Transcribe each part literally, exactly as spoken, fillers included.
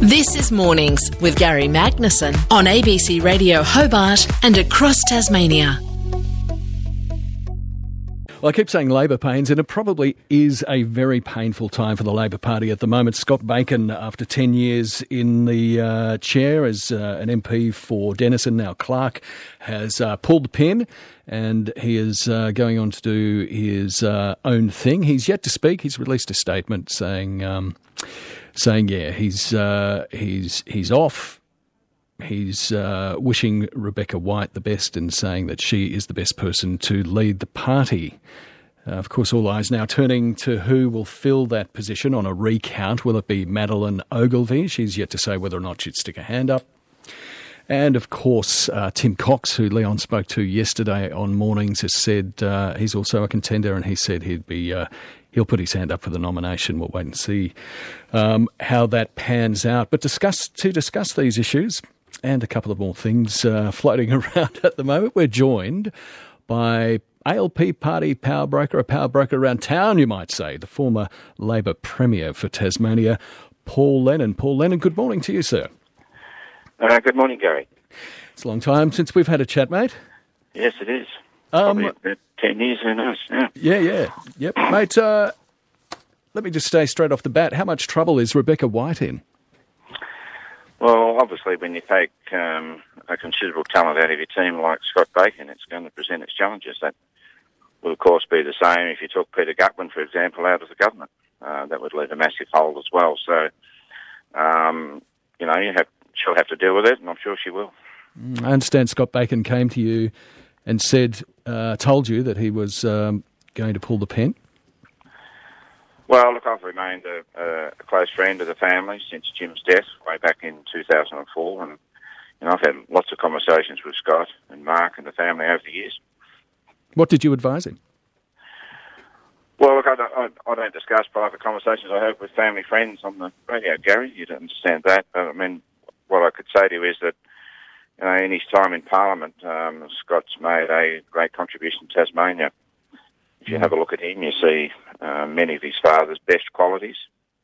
This is Mornings with Gary Magnuson on A B C Radio Hobart and across Tasmania. Well, I keep saying Labor pains, and it probably is a very painful time for the Labor Party at the moment. Scott Bacon, after ten years in the uh, chair as uh, an M P for Denison, now Clark, has uh, pulled the pin, and he is uh, going on to do his uh, own thing. He's yet to speak. He's released a statement saying, um, saying, yeah, he's uh, he's he's off. He's uh, wishing Rebecca White the best and saying that she is the best person to lead the party. Uh, of course, all eyes now turning to who will fill that position on a recount. Will it be Madeleine Ogilvie? She's yet to say whether or not she'd stick her hand up. And, of course, uh, Tim Cox, who Leon spoke to yesterday on Mornings, has said uh, he's also a contender, and he said he'd be uh, he'll put his hand up for the nomination. We'll wait and see um, how that pans out. But discuss to discuss these issues and a couple of more things uh, floating around at the moment, we're joined by A L P party power broker, a power broker around town, you might say, the former Labor Premier for Tasmania, Paul Lennon. Paul Lennon, good morning to you, sir. Uh, good morning, Gary. It's a long time since we've had a chat, mate. Yes, it is. Um, Probably about ten years, who knows? Yeah, yeah, yeah. Yep, mate, uh, let me just say straight off the bat, how much trouble is Rebecca White in? Well, obviously, when you take um, a considerable talent out of your team like Scott Bacon, it's going to present its challenges. That would, of course, be the same if you took Peter Gutwin, for example, out of the government. Uh, that would leave a massive hole as well. So, um, you know, you have, she'll have to deal with it, and I'm sure she will. I understand Scott Bacon came to you and said, uh, told you that he was um, going to pull the pin. Well, look, I've remained a, a close friend of the family since Jim's death way back in two thousand four, and you know, I've had lots of conversations with Scott and Mark and the family over the years. What did you advise him? Well, look, I don't, I, I don't discuss private conversations I have with family friends on the radio, Gary. You don't understand that. But, I mean, what I could say to you is that, you know, in his time in Parliament, um, Scott's made a great contribution to Tasmania. If you have a look at him, you see uh, many of his father's best qualities.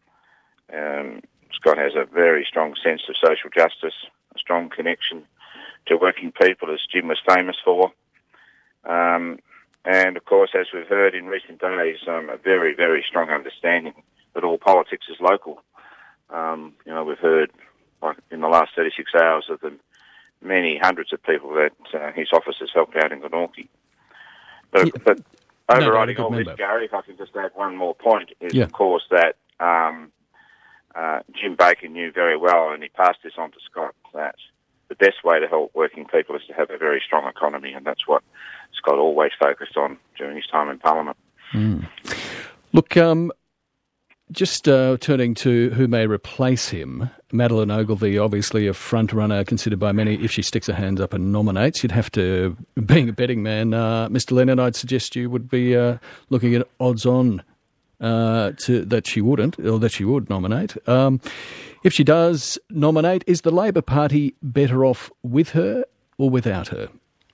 Um, Scott has a very strong sense of social justice, a strong connection to working people, as Jim was famous for. Um, and, of course, as we've heard in recent days, um, a very, very strong understanding that all politics is local. Um, you know, we've heard like, in the last thirty-six hours of the many hundreds of people that uh, his office has helped out in Glenorchy. But, yeah. but overriding no, all member. this, Gary, if I can just add one more point, is, yeah. of course, that um, uh, Jim Bacon knew very well, and he passed this on to Scott, that the best way to help working people is to have a very strong economy, and that's what Scott always focused on during his time in Parliament. Mm. Look, um, just uh, turning to who may replace him, Madeleine Ogilvie, obviously a front-runner considered by many. If she sticks her hands up and nominates, you'd have to, being a betting man, uh, Mister Lennon, I'd suggest you would be uh, looking at odds-on uh, to that she wouldn't, or that she would nominate. Um, if she does nominate, is the Labor Party better off with her or without her?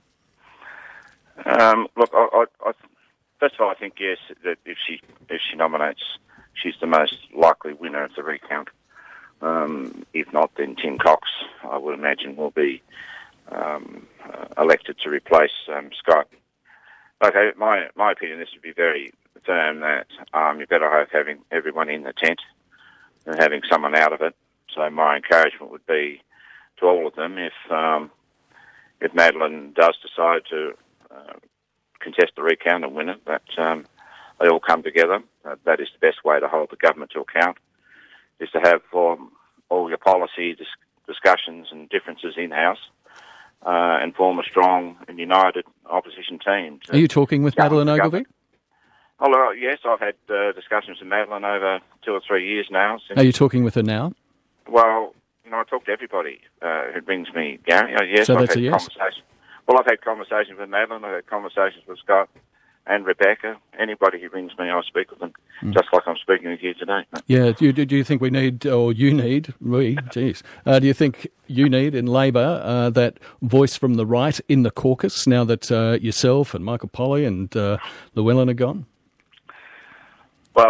Um, look, I, I, I, first of all, I think, yes, that if she if she nominates, she's the most likely winner of the recount. Um, if not, then Tim Cox, I would imagine, will be um, uh, elected to replace um, Scott. Okay, my my opinion, this would be very firm, that um, you're better off having everyone in the tent than having someone out of it. So my encouragement would be to all of them, if um, if Madeleine does decide to uh, contest the recount and win it, that um, they all come together. Uh, that is the best way to hold the government to account, is to have um, all your policy dis- discussions and differences in-house uh, and form a strong and united opposition team. Are you talking with Madeleine Ogilvie? Oh, well, yes, I've had uh, discussions with Madeleine over two or three years now. Since, Are you talking with her now? Well, you know, I talk to everybody uh, who brings me, Gary. Uh, yes, so I've that's had a yes? conversations. Well, I've had conversations with Madeleine, I've had conversations with Scott and Rebecca. Anybody who rings me, I speak with them, mm. just like I'm speaking with you today. Yeah, do you, do you think we need, or you need, we, geez, uh, do you think you need in Labor uh, that voice from the right in the caucus now that uh, yourself and Michael Polly and uh, Llewellyn are gone? Well,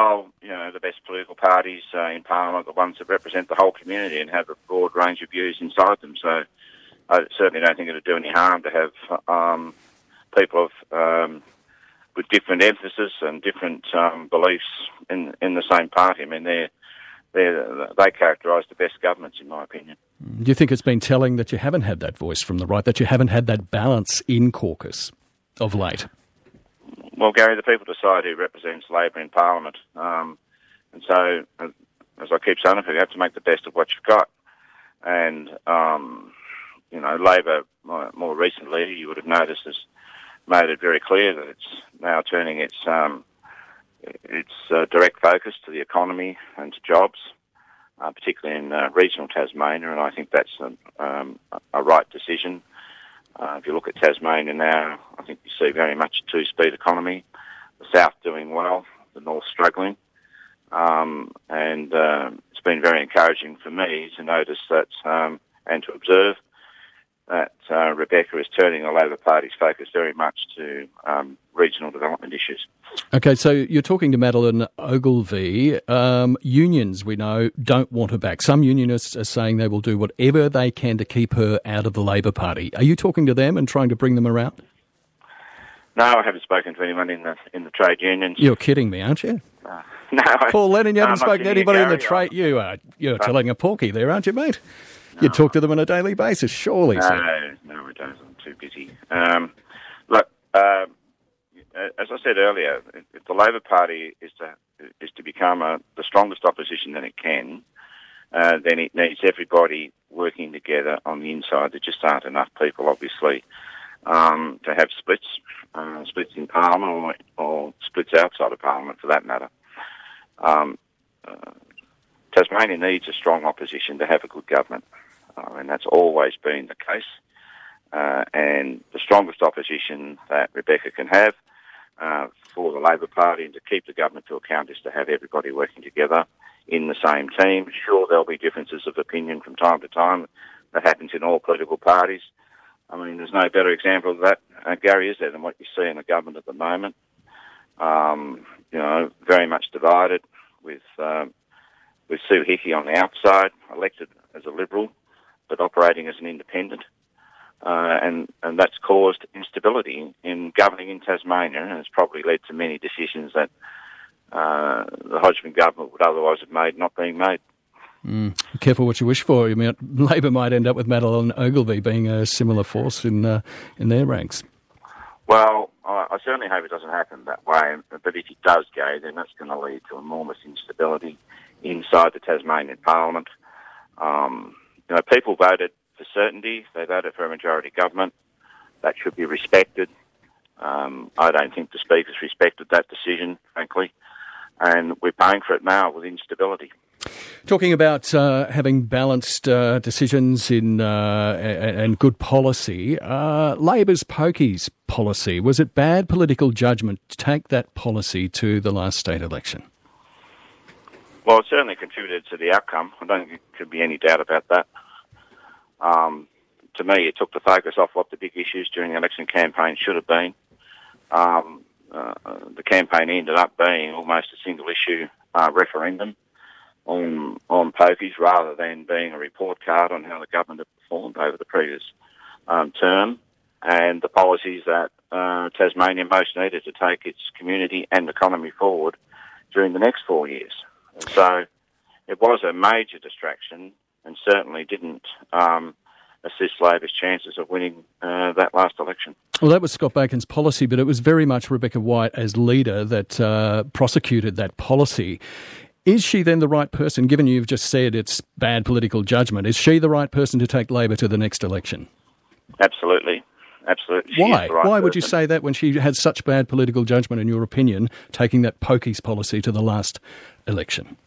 you know, the best political parties uh, in Parliament, the ones that represent the whole community and have a broad range of views inside them. So I certainly don't think it would do any harm to have um, people of, um, with different emphasis and different um, beliefs in in the same party. I mean, they're, they're, they characterise the best governments, in my opinion. Do you think it's been telling that you haven't had that voice from the right, that you haven't had that balance in caucus of late? Well, Gary, the people decide who represents Labor in Parliament. Um, and so, as I keep saying, you have to make the best of what you've got. And, um, you know, Labor, more recently, you would have noticed, has made it very clear that it's now turning its um, its uh, direct focus to the economy and to jobs, uh, particularly in uh, regional Tasmania, and I think that's a, um, a right decision. Uh, if you look at Tasmania now, I think you see very much a two-speed economy. The south doing well, the north struggling. Um, and uh, it's been very encouraging for me to notice that um, and to observe that uh, Rebecca is turning the Labor Party's focus very much to um, regional development issues. Okay, so you're talking to Madeleine Ogilvie. Um, unions, we know, don't want her back. Some unionists are saying they will do whatever they can to keep her out of the Labor Party. Are you talking to them and trying to bring them around? No, I haven't spoken to anyone in the in the trade unions. You're kidding me, aren't you? Uh, no, Paul Lennon, you haven't no, spoken to anybody in the trade. I'm, you are you're uh, telling a porky there, aren't you, mate? No, you talk to them on a daily basis, surely. No, sir. no, we don't. I'm too busy. Um, look, uh, as I said earlier, if the Labor Party is to is to become a, the strongest opposition that it can, uh, then it needs everybody working together on the inside. There just aren't enough people, obviously, um, to have splits, uh, splits in Parliament or, or splits outside of Parliament, for that matter. Um, uh, Tasmania needs a strong opposition to have a good government, uh, and that's always been the case. Uh, and the strongest opposition that Rebecca can have uh, for the Labor Party and to keep the government to account is to have everybody working together in the same team. Sure, there'll be differences of opinion from time to time. That happens in all political parties. I mean, there's no better example of that, uh, Gary, is there, than what you see in the government at the moment. Um, you know, very much divided with um, with Sue Hickey on the outside, elected as a Liberal, but operating as an independent. Uh, and, and that's caused instability in governing in Tasmania, and it's probably led to many decisions that uh, the Hodgman government would otherwise have made not being made. Mm. Careful what you wish for. I mean, Labor might end up with Madeleine Ogilvie being a similar force in uh, in their ranks. Well, I, I certainly hope it doesn't happen that way, but if it does go, then that's going to lead to enormous instability inside the Tasmanian Parliament. Um, you know, people voted for certainty. They voted for a majority government. That should be respected. Um, I don't think the Speaker's respected that decision, frankly, and we're paying for it now with instability. Talking about uh, having balanced uh, decisions in uh, and, and good policy, uh, Labor's pokies policy, was it bad political judgment to take that policy to the last state election? Well, it certainly contributed to the outcome. I don't think there could be any doubt about that. Um, to me, it took the focus off what the big issues during the election campaign should have been. Um, uh, the campaign ended up being almost a single issue uh, referendum on on pokies, rather than being a report card on how the government had performed over the previous um, term and the policies that uh, Tasmania most needed to take its community and economy forward during the next four years. And so it was a major distraction and certainly didn't um, assist Labor's chances of winning uh, that last election. Well, that was Scott Bacon's policy, but it was very much Rebecca White as leader that uh, prosecuted that policy. Is she then the right person, given you've just said it's bad political judgment, is she the right person to take Labor to the next election? Absolutely. Absolutely. She Why? is the right Why would person. you say that when she had such bad political judgment, in your opinion, taking that pokies policy to the last election?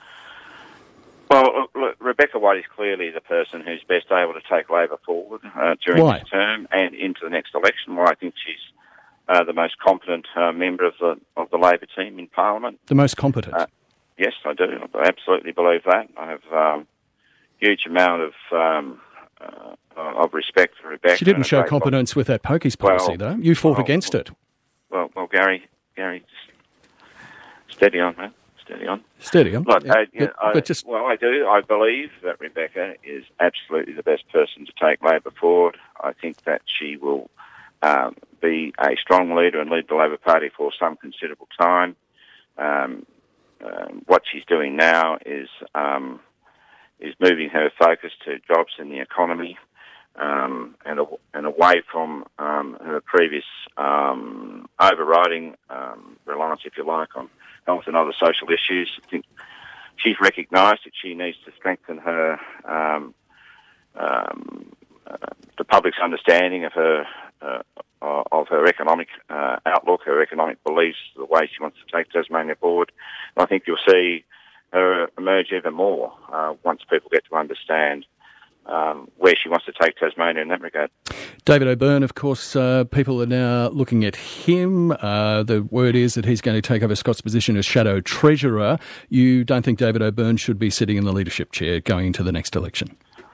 Well, look, Rebecca White is clearly the person who's best able to take Labor forward uh, during Why? this term and into the next election. Well, I think she's uh, the most competent uh, member of the of the Labor team in Parliament. The most competent? Uh, yes, I do. I absolutely believe that. I have a um, huge amount of um, uh, of respect for Rebecca. She didn't show competence with that pokies policy, well, though. You fought well, against it. Well, well, Gary, Gary, steady on, man. Steady on. Steady on. Look, yeah, uh, you but, know, I, but just well, I do. I believe that Rebecca is absolutely the best person to take Labor forward. I think that she will um, be a strong leader and lead the Labor Party for some considerable time. Um, um, what she's doing now is um, is moving her focus to jobs in the economy um, and and away from um, her previous um, overriding um, reliance, if you like, on health and other social issues. I think she's recognised that she needs to strengthen her um, um, uh, the public's understanding of her uh, of her economic uh, outlook, her economic beliefs, the way she wants to take Tasmania forward. And I think you'll see her emerge even more uh, once people get to understand um, where she wants to take Tasmania in that regard. David O'Byrne, of course, uh, people are now looking at him. Uh, the word is that he's going to take over Scott's position as Shadow Treasurer. You don't think David O'Byrne should be sitting in the leadership chair going into the next election?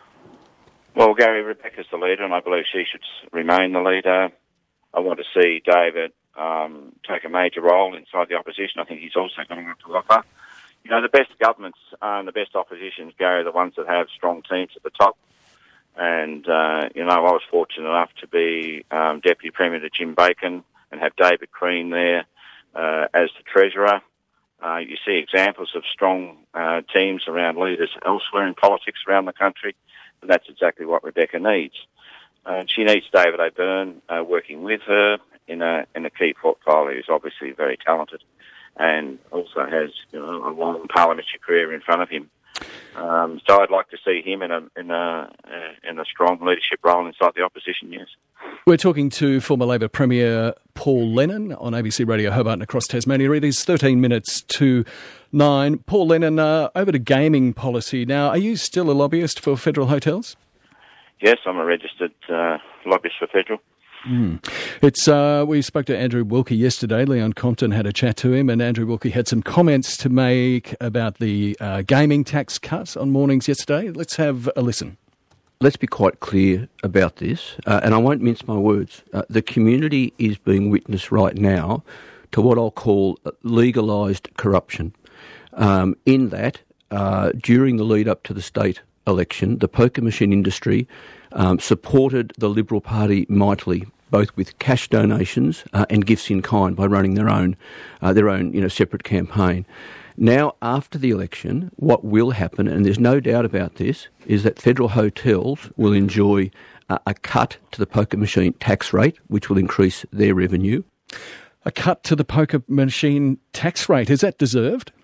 Well, Gary, Rebecca's the leader, and I believe she should remain the leader. I want to see David um, take a major role inside the opposition. I think he's also got a lot to offer. You know, the best governments uh, and the best oppositions, Gary, are the ones that have strong teams at the top. And, uh, you know, I was fortunate enough to be um, Deputy Premier to Jim Bacon and have David Crean there uh, as the Treasurer. Uh, you see examples of strong uh, teams around leaders elsewhere in politics around the country, and that's exactly what Rebecca needs. Uh, she needs David O'Byrne uh, working with her in a in a key portfolio. He's obviously very talented and also has, you know, a long parliamentary career in front of him. Um, so I'd like to see him in a in a in a strong leadership role inside the opposition. Yes. We're talking to former Labor Premier Paul Lennon on A B C Radio Hobart and across Tasmania. It is thirteen minutes to nine. Paul Lennon, uh, over to gaming policy now. Are you still a lobbyist for federal hotels? Yes, I'm a registered uh, lobbyist for federal. Mm. It's uh, we spoke to Andrew Wilkie yesterday. Leon Compton had a chat to him, and Andrew Wilkie had some comments to make about the uh, gaming tax cut on mornings yesterday. Let's have a listen. Let's be quite clear about this, uh, and I won't mince my words. Uh, the community is being witness right now to what I'll call legalised corruption. Um, in that, uh, during the lead up to the state election, the poker machine industry um, supported the Liberal Party mightily, both with cash donations uh, and gifts in kind by running their own, uh, their own, you know, separate campaign. Now, after the election, what will happen, and there's no doubt about this, is that federal hotels will enjoy uh, a cut to the poker machine tax rate, which will increase their revenue. A cut to the poker machine tax rate, is that deserved?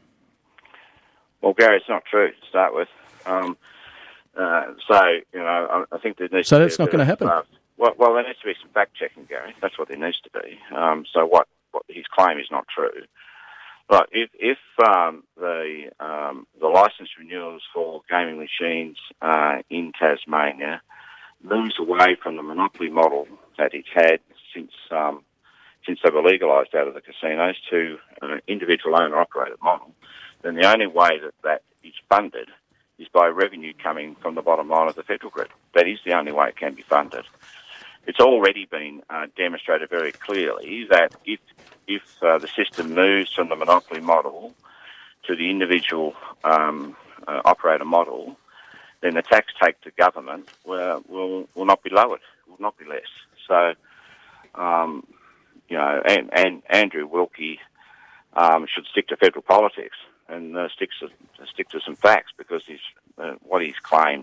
Well, Gary, it's not true to start with. Um, uh, so, you know, I, I think there needs so to be... So that's not going to happen? Uh, well, well, there needs to be some fact-checking, Gary. That's what there needs to be. Um, so what, what his claim is not true. But if, if um, the um, the licence renewals for gaming machines uh, in Tasmania moves away from the monopoly model that it's had since um, since they were legalised out of the casinos to an individual owner-operated model, then the only way that that is funded is by revenue coming from the bottom line of the federal group. That is the only way it can be funded. It's already been uh, demonstrated very clearly that if if uh, the system moves from the monopoly model to the individual um, uh, operator model, then the tax take to government will, will will not be lowered, will not be less. So, um, you know, and, and Andrew Wilkie um, should stick to federal politics and uh, stick to stick to some facts, because he's, uh, what he's claimed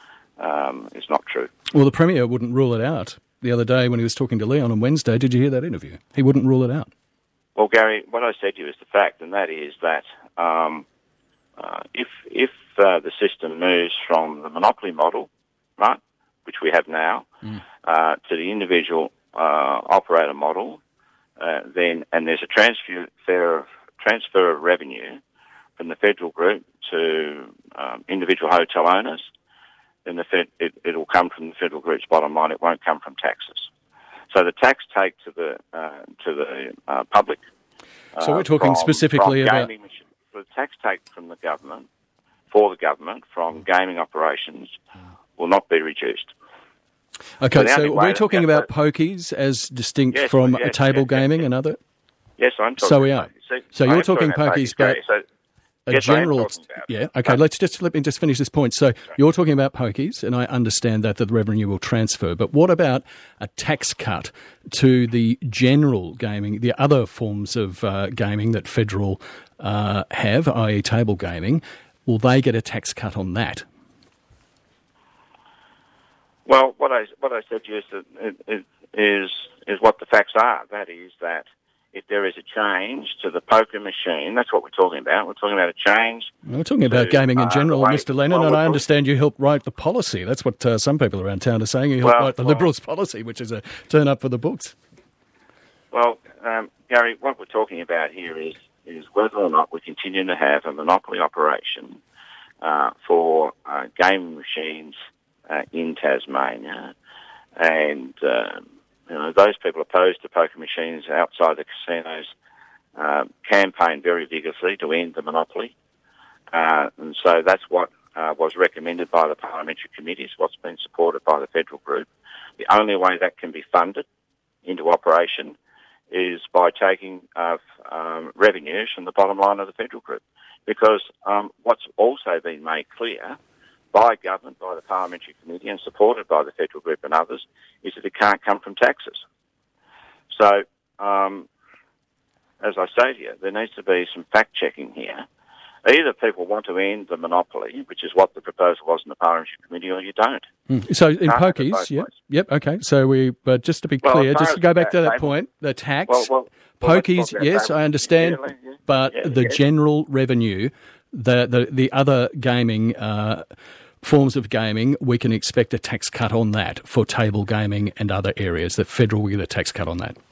um, is not true. Well, the Premier wouldn't rule it out the other day when he was talking to Leon on Wednesday. Did you hear that interview? He wouldn't rule it out. Well, Gary, what I said to you is the fact, and that is that um, uh, if if uh, the system moves from the monopoly model, right, which we have now, mm. uh, to the individual uh, operator model, uh, then and there's a transfer transfer of revenue from the federal group to um, individual hotel owners, then the fed, it, it'll come from the federal group's bottom line. It won't come from taxes. So the tax take to the uh, to the uh, public. Uh, so we're talking from, specifically from about gaming, the tax take from the government for the government from gaming operations will not be reduced. Okay, so, so we're talking about pokies as distinct yes, from yes, table yes, gaming yes, and other. Yes, I'm talking. So we are. See, So I you're talking about pokies, but so, a yes, general. I am talking about. Yeah. Okay. Let's just let me just finish this point. So you're talking about pokies, and I understand that, that the revenue will transfer. But what about a tax cut to the general gaming, the other forms of uh, gaming that federal uh, have, that is, table gaming? Will they get a tax cut on that? Well, what I what I said to you is, that is is what the facts are. That is that if there is a change to the poker machine, that's what we're talking about. We're talking about a change. We're talking about to, gaming in uh, general, way, Mister Lennon, well, and I understand you helped write the policy. That's what uh, some people around town are saying. You helped well, write the well, Liberals' policy, which is a turn up for the books. Well, um, Gary, what we're talking about here is is whether or not we continue to have a monopoly operation uh, for uh, gaming machines uh, in Tasmania, and um, you know, those people opposed to poker machines outside the casinos uh, campaign very vigorously to end the monopoly, uh, and so that's what uh, was recommended by the parliamentary committees. What's been supported by the federal group. The only way that can be funded into operation is by taking uh, um, revenues from the bottom line of the federal group. Because um, what's also been made clear by government, by the parliamentary committee, and supported by the federal group and others, is that it can't come from taxes. So, um, as I say to you, there needs to be some fact-checking here. Either people want to end the monopoly, which is what the proposal was in the parliamentary committee, or you don't. Mm. So in pokies, yep, yep, okay. So we, but just to be well, clear, just to go back to that table, point, the tax, well, well, well, pokies, yes, I understand, yeah, yeah, but yeah, the yeah. general revenue, the the, the other gaming uh, forms of gaming, we can expect a tax cut on that for table gaming and other areas. The federal will get a tax cut on that.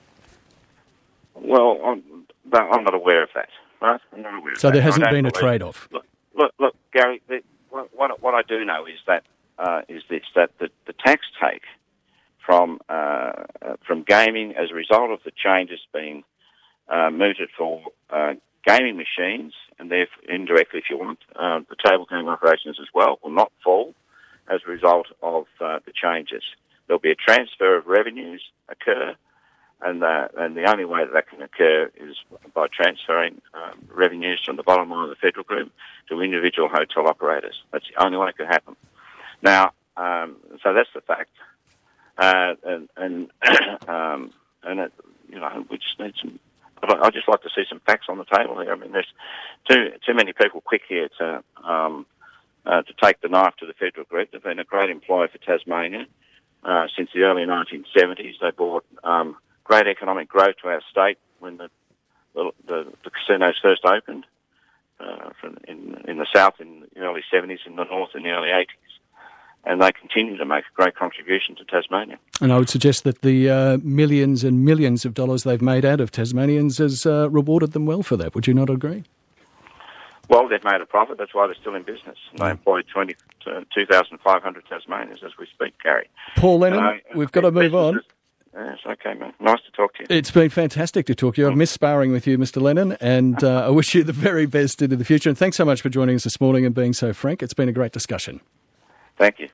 Well, I'm, I'm not aware of that. Right? I'm not aware of so that. there hasn't been a believe, trade-off. Look, look, look Gary. The, what, what I do know is that uh, is this that the, the tax take from uh, from gaming as a result of the changes being uh, mooted for uh, gaming machines, and therefore indirectly, if you want, uh, the table gaming operations as well, will not fall as a result of uh, the changes. There'll be a transfer of revenues occur, and uh, and the only way that that can occur is by transferring um, revenues from the bottom line of the federal group to individual hotel operators. That's the only way it could happen. Now, um, so that's the fact, uh, and and um, and it, you know, we just need some. I'd just like to see some facts on the table here. I mean, there's too too many people quick here to um, uh, to take the knife to the federal group. They've been a great employer for Tasmania uh, since the early nineteen seventies. They brought um, great economic growth to our state when the the, the, the casinos first opened uh, from in in the south in the early seventies, in the north in the early eighties. And they continue to make a great contribution to Tasmania. And I would suggest that the uh, millions and millions of dollars they've made out of Tasmanians has uh, rewarded them well for that. Would you not agree? Well, they've made a profit. That's why they're still in business. And they employ twenty, two thousand five hundred Tasmanians as we speak, Gary. Paul Lennon, uh, we've got to move on. Yes, okay, man. Nice to talk to you. It's been fantastic to talk to you. I've missed sparring with you, Mister Lennon, and uh, I wish you the very best into the future. And thanks so much for joining us this morning and being so frank. It's been a great discussion. Thank you.